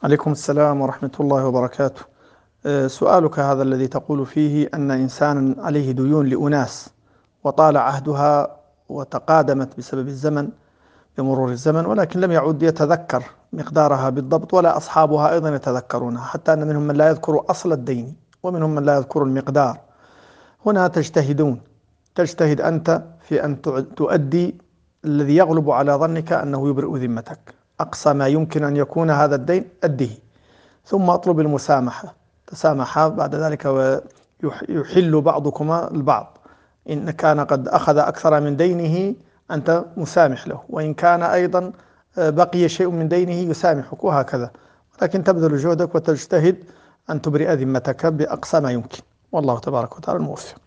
عليكم السلام ورحمة الله وبركاته. سؤالك هذا الذي تقول فيه أن إنسانا عليه ديون لأناس وطال عهدها وتقادمت بسبب الزمن، بمرور الزمن، ولكن لم يعد يتذكر مقدارها بالضبط، ولا أصحابها أيضا يتذكرونها، حتى أن منهم من لا يذكر أصل الدين ومنهم من لا يذكر المقدار. هنا تجتهد أنت في أن تؤدي الذي يغلب على ظنك أنه يبرئ ذمتك. أقصى ما يمكن أن يكون هذا الدين أديه، ثم اطلب المسامحة. تسامحا بعد ذلك ويحل بعضكما البعض. إن كان قد أخذ أكثر من دينه أنت مسامح له، وإن كان أيضا بقي شيء من دينه يسامحك، وهكذا. ولكن تبذل جهدك وتجتهد أن تبرئ ذمتك بأقصى ما يمكن، والله تبارك وتعالى الموفق.